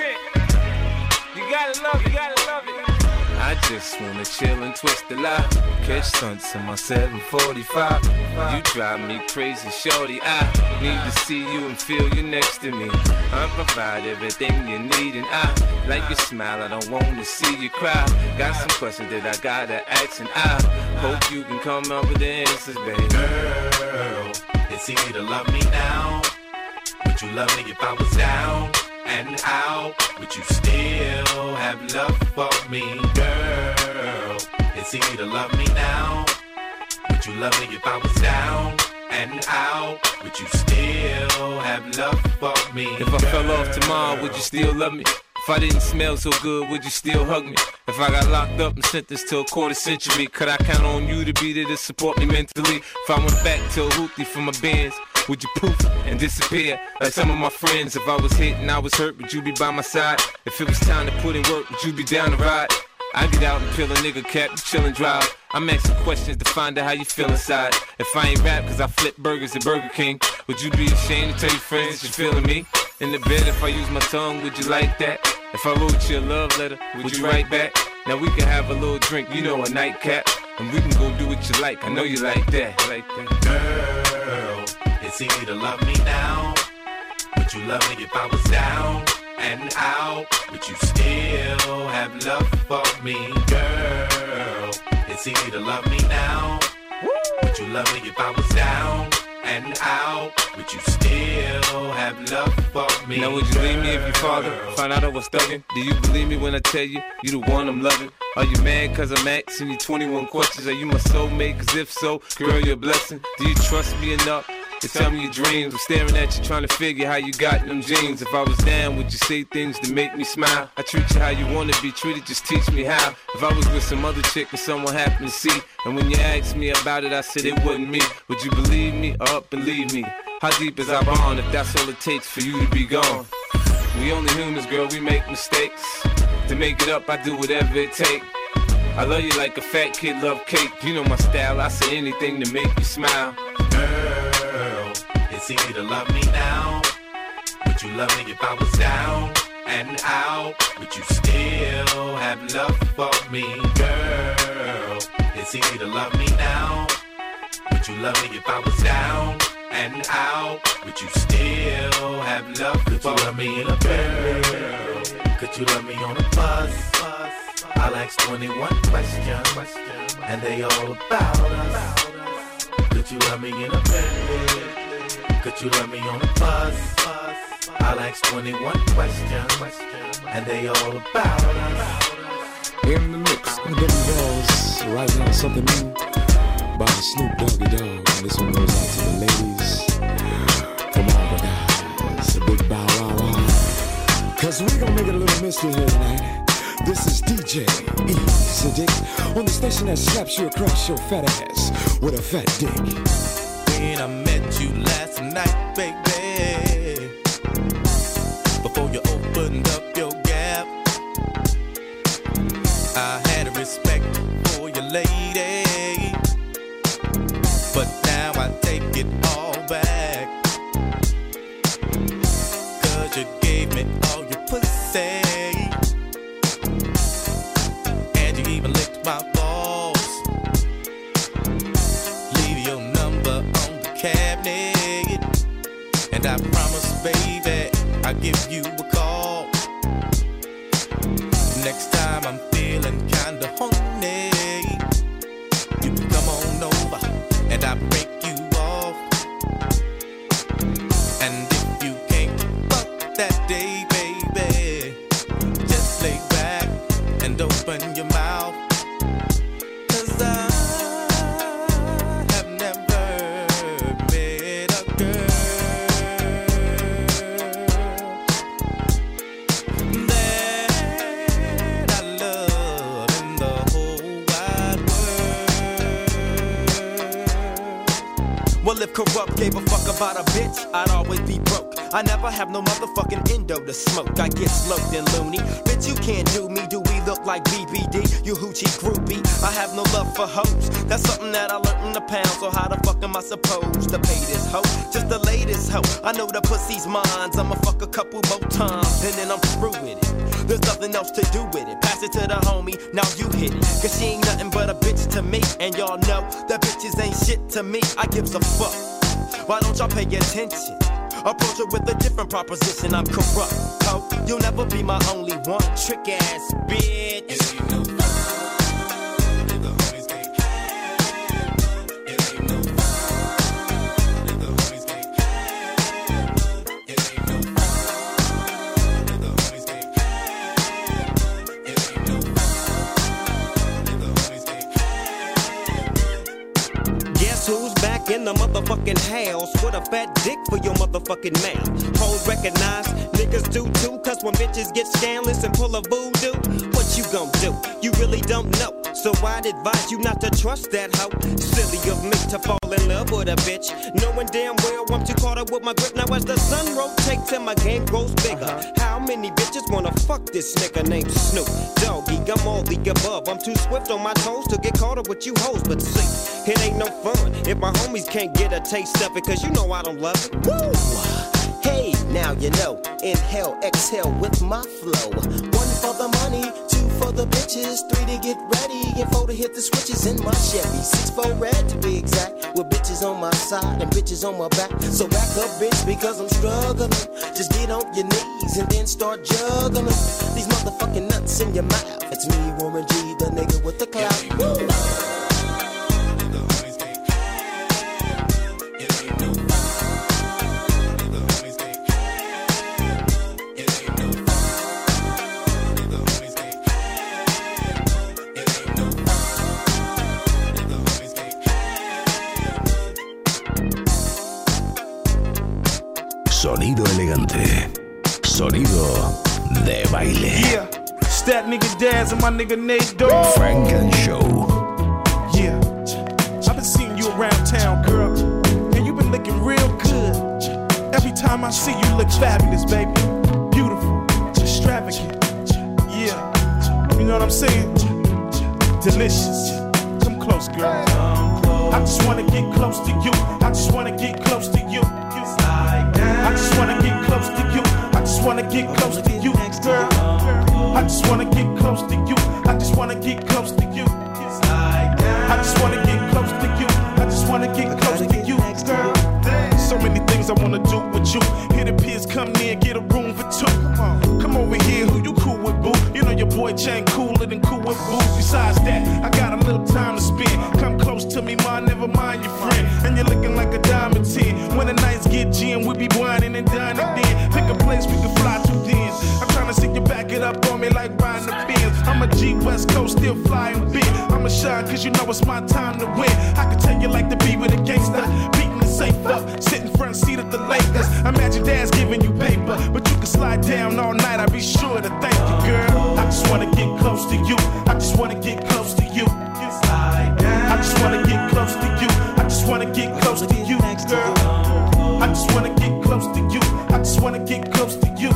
You gotta love it. I just wanna chill and twist the lie. Catch stunts in my 745. You drive me crazy, shorty. I need to see you and feel you next to me. I provide everything you need, and I like your smile. I don't wanna see you cry. Got some questions that I gotta ask, and I hope you can come up with the answers, baby. Girl, it's easy to love me now. Would you love me if I was down and out? Would you still have love for me, girl? It's easy to love me now. Would you love me if I was down and out? Would you still have love for me, If I fell off tomorrow, would you still love me? If I didn't smell so good, would you still hug me? If I got locked up and sentenced to a quarter century, could I count on you to be there to support me mentally? If I went back to a hoopty for my bands, would you poof and disappear like some of my friends? If I was hit and I was hurt, would you be by my side? If it was time to put in work, would you be down to ride? I get out and peel a nigga cap, you chill and drive. I'm asking questions to find out how you feel inside. If I ain't rap cause I flip burgers at Burger King, would you be ashamed to tell your friends that you're feeling me? In the bed, if I use my tongue, would you like that? If I wrote you a love letter, would you write back? Now we can have a little drink, you know, a nightcap, and we can go do what you like. I know you like that. Girl, it's easy to love me now. Would you love me if I was down and out? Would you still have love for me, girl? It's easy to love me now. Would you love me if I was down and out? Would you still have love for me? Now would you leave me if your father found out I was thugging? Do you believe me when I tell you you the one I'm loving? Are you mad cause I'm asking you 21 questions? Are you my soulmate? Cause if so, girl, you're a blessing. Do you trust me enough to tell me your dreams? I'm staring at you trying to figure how you got them jeans. If I was down, would you say things to make me smile? I treat you how you wanna be treated, just teach me how. If I was with some other chick and someone happened to see, and when you asked me about it, I said it wasn't me, would you believe me or up and leave me? How deep is our bond if that's all it takes for you to be gone? We only humans, girl, we make mistakes. To make it up, I do whatever it takes. I love you like a fat kid love cake. You know my style, I say anything to make you smile. Girl, it's easy to love me now. Would you love me if I was down and out? Would you still have love for me? Girl, it's easy to love me now. Would you love me if I was down and out? Would you still have love for me? Could you love me in a girl? Could you love me on a bus? I'll ask 21 questions, and they all about us. Could you love me in a bed? Could you love me on a bus? I'll ask 21 questions, and they all about us. In the mix, them balls, right now something new by Snoop Doggy Dogg. And this one goes out to the ladies from all the guys. A big bow wow wow. Cause we gon' make it a little mystery here tonight. This is DJ Easy Dick on the station that slaps you across your fat ass with a fat dick. When I met you last night, baby, before you opened up your gap, I had a respect for your lady, but now I take it all back, 'cause you gave me all your pussy. My balls, leave your number on the cabinet, and I promise, baby, I'll give you a call. Next time I'm feeling kinda horny, you can come on over, and I'll break you off. And if you can't fuck that day, baby, just lay back and open your mouth. Well, if corrupt gave a fuck about a bitch, I'd always be broke. I never have no motherfucking endo to smoke. I get smoked and loony. Bitch, you can't do me. Do we look like BBD? You hoochie groupie. I have no love for hoes. That's something that I learned in the pound. So how the fuck am I supposed to pay this hoe? Just the latest hoe. I know the pussy's mine. I'ma fuck a couple more times, and then I'm through with it. There's nothing else to do with it. Pass it to the homie, now you hit it. 'Cause she ain't nothing but a bitch to me. And y'all know that bitches ain't shit to me. I gives a fuck. Why don't y'all pay attention? Approach her with a different proposition. I'm corrupt, ho. You'll never be my only one. Trick ass bitch. In the motherfucking house with a fat dick for your motherfucking mouth. Hoes recognize, niggas do too. 'Cause when bitches get scandalous and pull a voodoo, what you gon' do? You really don't know. So I'd advise you not to trust that hoe. Silly of me to fall in love with a bitch, knowing damn well I'm too caught up with my grip. Now as the sun rotates and my game grows bigger, how many bitches wanna fuck this nigga named Snoop Doggy? I'm all the above. I'm too swift on my toes to get caught up with you hoes. But see, it ain't no fun if my homies can't get a taste of it. 'Cause you know I don't love it. Woo! Hey, now you know. Inhale, exhale with my flow. 1 for the money, 2 for the bitches, 3 to get ready, and 4 to hit the switches in my Chevy. 6 for red to be exact, with bitches on my side and bitches on my back. So back up, bitch, because I'm struggling. Just get on your knees and then start juggling these motherfucking nuts in your mouth. It's me, Warren G, the nigga with the clout. Woo! Sonido elegante. Sonido de baile. Yeah, it's that nigga Daz and my nigga Nate Dogg. Frank and Show. Yeah, I've been seeing you around town, girl, and you've been looking real good. Every time I see you, look fabulous, baby. Beautiful, extravagant. Yeah, you know what I'm saying? Delicious. Come close, girl. I just wanna get close to you. I just wanna get close to you. I just wanna get close to you. I just wanna get close to you, girl. I just wanna get close to you. I just wanna get close to you. I just wanna get close to you. I just wanna get close to you, girl. So many things I wanna do with you. Hit the piers, come near, get a room for two. Come over here, who you cool with, boo? You know your boy Chain cooler than cool with boo. Besides that, I got a little time to spend. Come close to me, ma, never mind your friend. And you're looking like a diamond 10. When the nights get gin, we be whining and dining then. Pick a place we can fly to then. I'm trying to see you back it up on me like riding the Benz. I'm a G West Coast, still flying big. I'ma shine cause you know it's my time to win. I can tell you like to be with a gangster. Beating the safe up, sitting front seat of the Lakers. Imagine Dad's giving you paper, but you can slide down all night. I'll be sure to thank you, girl. I just wanna get close to you. I just wanna get close to you. I just wanna get close to you. I just wanna get close to you, girl. I just wanna get close to you. I just wanna get close to you.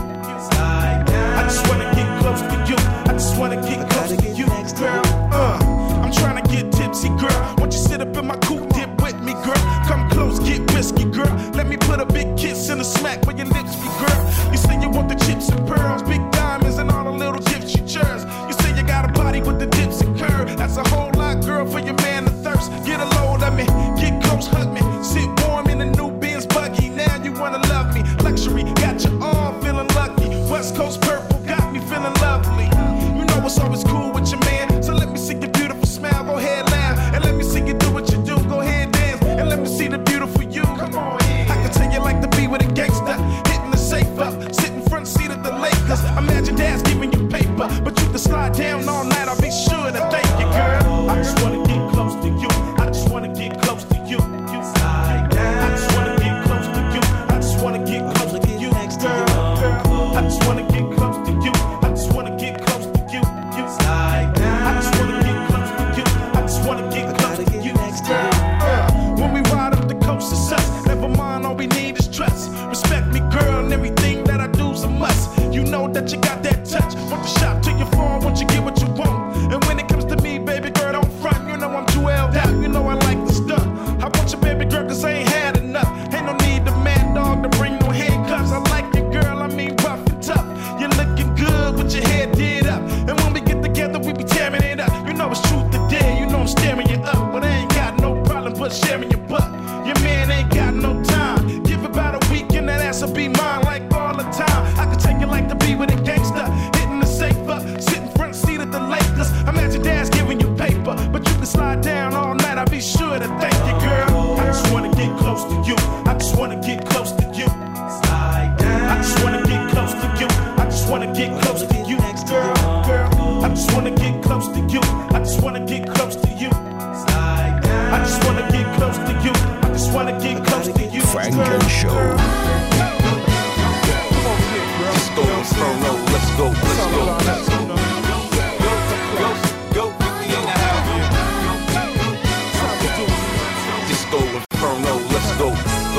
I just wanna get close to you. I just wanna get close to you, girl. I'm trying to get tipsy, girl. Won't you sit up in my coupe, dip with me, girl? Come close, get risky, girl. Let me put a big kiss and a smack where your lips be, girl. You say you want the chips and pearls, big diamonds and all the little gifts you cherish. You say you got a body with the dips and curve. That's a whole lot, girl, for your man to thirst. Get a load of me, get close, hug me. Sit warm in the new Benz buggy. Now you wanna love me. Luxury, got you all feeling lucky. West Coast purple, got me feeling lovely. You know it's always cool with your man. So let me see your beautiful smile, go ahead, laugh. And let me see you do what you do, go ahead, dance. And let me see the beautiful you, come on in. I can tell you like to be with a gangster. Hitting the safe up, sitting front seat of the Lakers. Imagine Dad's giving you paper, but you can slide down all night, I'll be sure to thank you, girl. I just wanna get close to you. I just wanna get close to you. I just wanna get close to you. I just wanna get close to you, girl. I just wanna get close to you. I just wanna get close to you. I just wanna get close to you. I just wanna get close to you, girl. When we ride up the coast, it's us. Never mind, all we need is trust. Respect me, girl, and everything that I do's a must. You know that you got that touch. Want to shop till you fall, want you get what you want. And when it comes to me, baby girl, don't front. You know I'm jeweled out, you know I like the stuff. I want your baby girl, cause I ain't had enough. Ain't no need to mad dog to bring no handcuffs. I like you, girl, I mean rough and tough. You're looking good with your head did up. And when we get together, we be tearing it up. You know it's truth to dare, you know I'm staring you up. But I ain't got no problem but sharing your butt. Your man ain't got no time. Give about a week and that ass will be mine like all the time. I can take you like to be with a gangster. Hitting the safe up, sitting front seat of the Lakers. Imagine Dad's giving you paper, but you can slide down all night, I'll be sure to thank you, girl. I just wanna get close to you. I just wanna get close to you. I just wanna get close to you. I just wanna get close to you, girl. I just wanna get close to you. I just wanna get close to you. I just wanna get close to you. I just wanna get close to you. Frank and Show. Let's go, Inferno. Let's go, let's go, let's go. Go, 50 in the house. Disco Inferno. Let's go, go.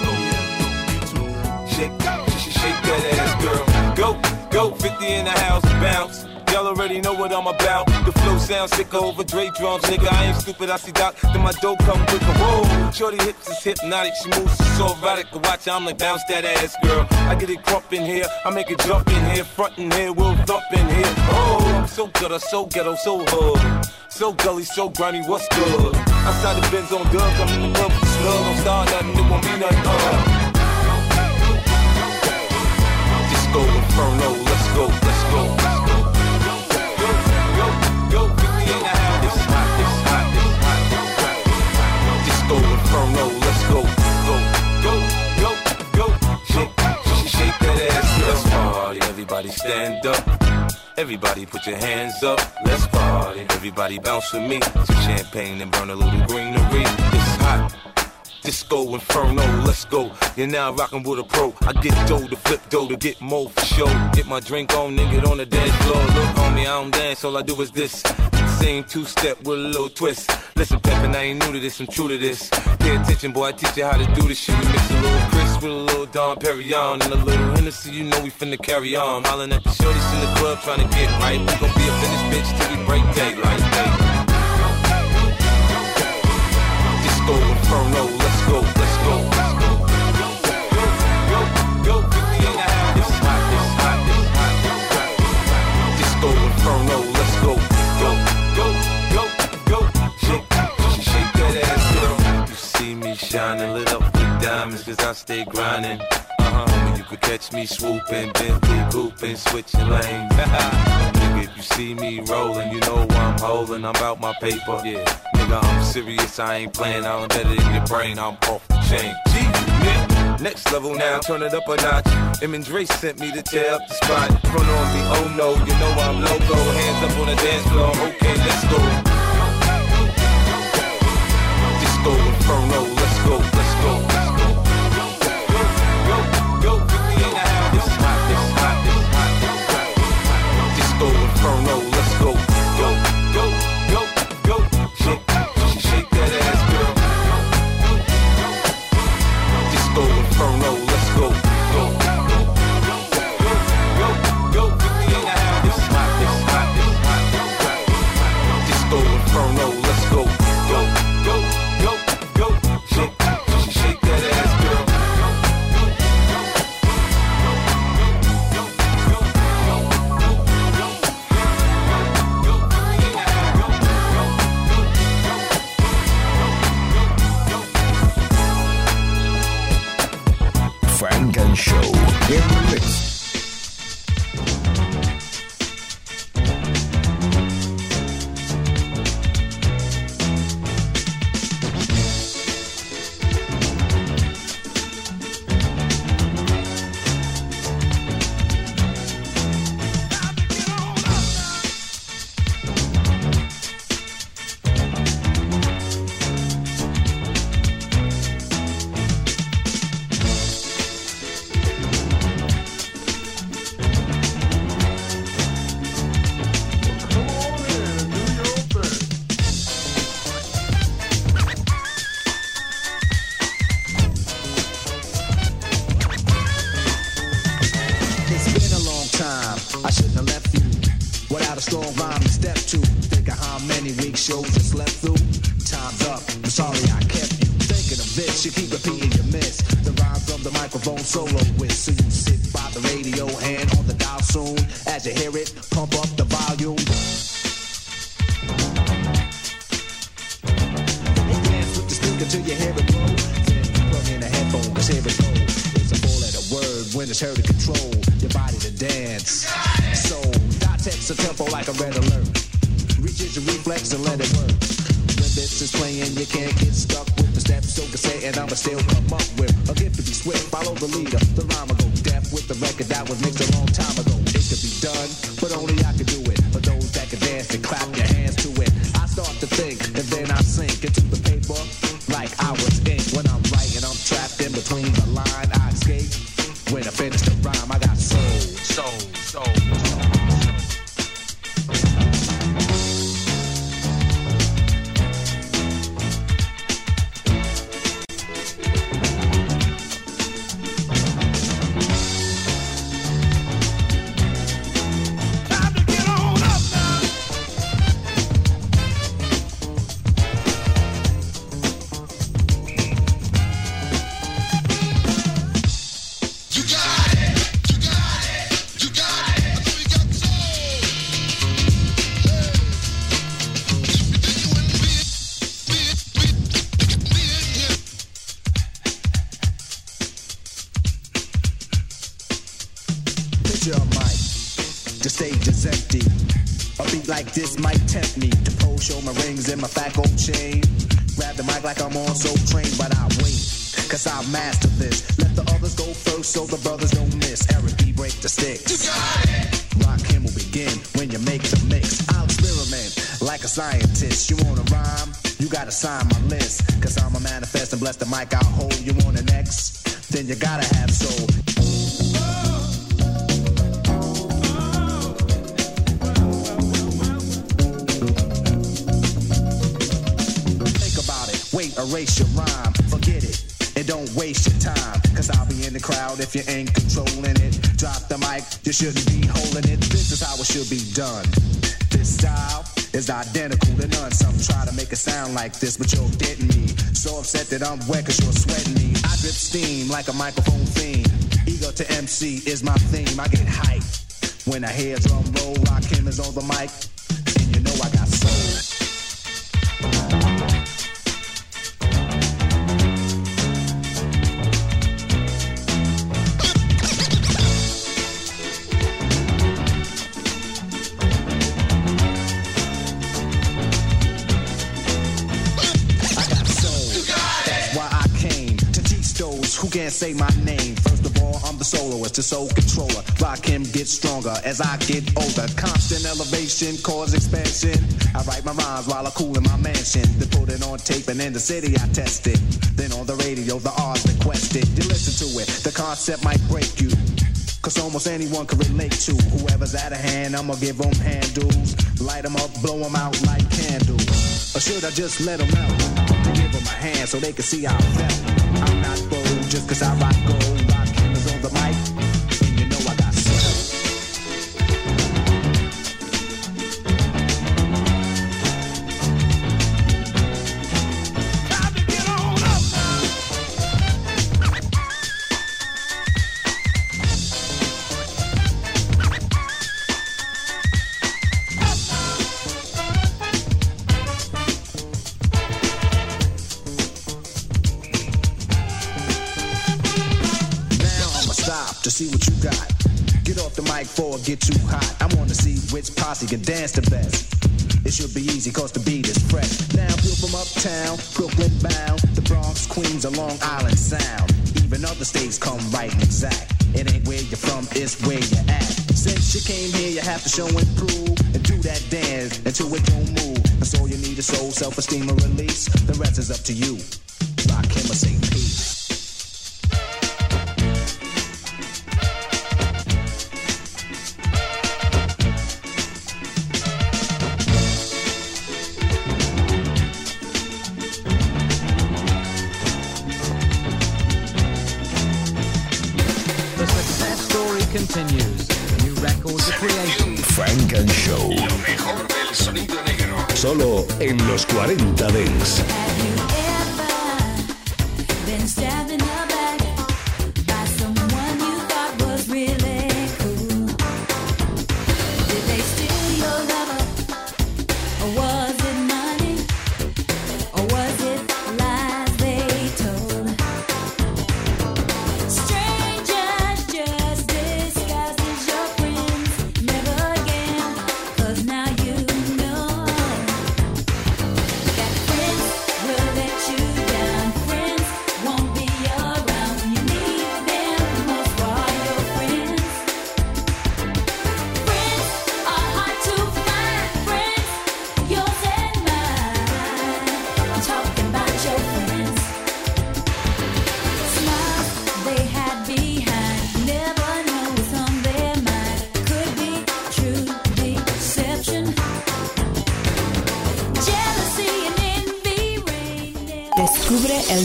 Shake that ass, girl. Go, 50 in the house, bounce. Y'all already know what I'm about. The flow sounds sick over Dre drums, nigga. I ain't stupid, I see Doc. Then my dough come with a roll. Shorty hips is hypnotic, she moves so erotic. Watch, I'm like bounce that ass, girl. I get it crump in here, I make it jump in here, front in here, we'll thump in here. Oh, I'm so gutter, so ghetto, so hood. So gully, so grimy, what's good? Outside the Benz on dubs, I'm in the club with the snug. I'm starting nothing, it won't be nothing. Disco Inferno, let's go, let's go. Go, 50 in the house. It's hot, it's hot, it's hot. Disco Inferno, let's go, go. Shake that ass, let's party. Everybody stand up. Everybody put your hands up. Let's party. Everybody bounce with me. Some champagne and burn a little greenery. It's hot. Disco Inferno, let's go. You're now rockin' with a pro. I get dough to flip dough to get more for show. Get my drink on, nigga, on the dance floor. Look, homie, I don't dance, all I do is this. Same two-step with a little twist. Listen, Peppin', I ain't new to this, I'm true to this. Pay attention, boy, I teach you how to do this shit. We mix a little Chris with a little Dom Perignon and a little Hennessy, you know we finna carry on. Hollin' at the shorties in the club tryna get right. We gon' be up in this bitch till we break daylight. Disco Inferno, let's go, let's go. Disco Inferno, let's go. Shake that ass, girl. You see me shining, lit up with diamonds, cause I stay grinding. You could catch me swooping, Bentley gooping, switching lanes. Nigga, if you see me rolling, you know I'm holding. I'm about my paper. Yeah, nigga, I'm serious. I ain't playing. I'm better in your brain. I'm off the chain. G, nigga. Next level now, turn it up a notch. M and Dre sent me to tear up the spot. Front on me, oh no, you know I'm loco. Hands up on the dance floor. Okay, let's go. Disco Inferno, let's go, let's go. Inferno, let's go, go, go, go, go. Shake that ass, girl. Disco Inferno, let's go, go, go, go, go. It's hot, it's hot, it's hot. Disco Inferno, let's go, go, go, go, go. Shake that ass, girl. Frank and Show in the mix. The stage is empty. A beat like this might tempt me to pose, show my rings and my fat gold chain. Grab the mic like I'm on Soul Train, but I wait, cause I master this. Let the others go first so the brothers don't miss. Eric B, break the sticks. You got it. Rock him will begin when you make the mix. I'll experiment like a scientist. You wanna rhyme? You gotta sign my list, cause I'm a manifest and bless the mic I'll hold you on the next. Then you gotta have soul. Think about it, wait, erase your rhyme, forget it. And don't waste your time, cause I'll be in the crowd if you ain't controlling it. Drop the mic, you shouldn't be holding it. This is how it should be done. This style is identical to none. Some try to make it sound like this, but you're getting me. So upset that I'm wet cause you're sweating me. I drip steam like a microphone fiend. Ego to MC is my theme. I get hyped when I hear drum roll. Rakim is on the mic, and you know I got soul. Who can't say my name? First of all, I'm the soloist, the soul controller. Rakim gets stronger as I get older. Constant elevation, cause expansion. I write my rhymes while I cool in my mansion. Then put it on tape and in the city I test it. Then on the radio, the R's requested. You listen to it, the concept might break you. Cause almost anyone can relate to. Whoever's out of hand, I'ma give them handles. Light them up, blow them out like candles. Or should I just let them out? To give them a hand so they can see how I felt. I'm not bold just cause I rock gold. Rakim is on the mic, and you know I got soul. Time to get on up to see what you got. Get off the mic before it get too hot. I wanna see which posse can dance the best. It should be easy cause the beat is fresh. Now people from uptown, Brooklyn bound, the Bronx, Queens, or Long Island Sound. Even other states come right and exact. It ain't where you're from, it's where you're at. Since you came here, you have to show and prove and do that dance until it don't move. That's all you need is soul, self-esteem, and release. The rest is up to you. Rakim or say peace. Continues. New records are created. Frank and Show. Lo mejor del sonido negro. Solo en los 40 Dents.